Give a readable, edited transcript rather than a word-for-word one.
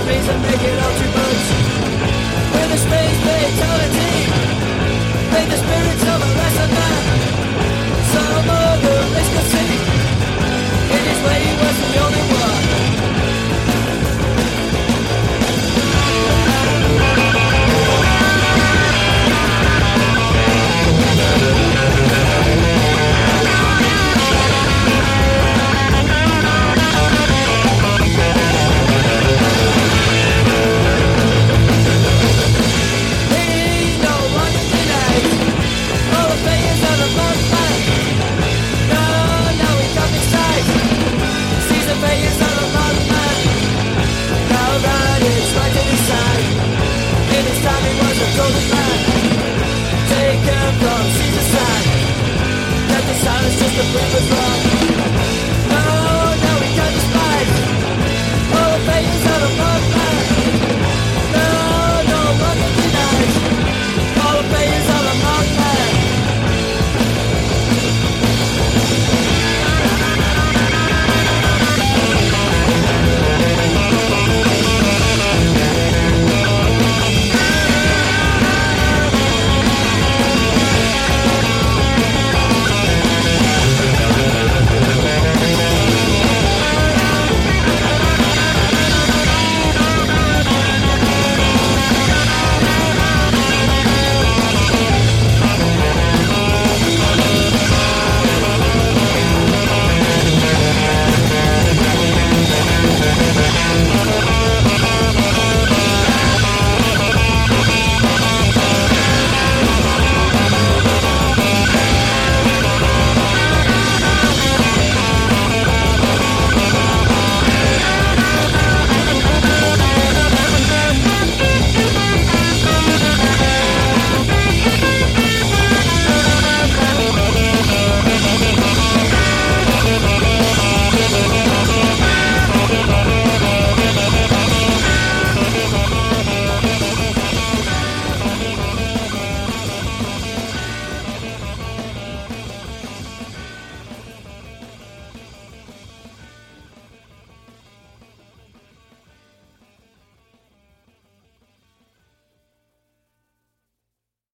enemies and make it all too much. With a space fatality, made the spirits of a lesser man. Some other race could see, in his way he was the only one. Taken from Caesar's side, that the silence just a breath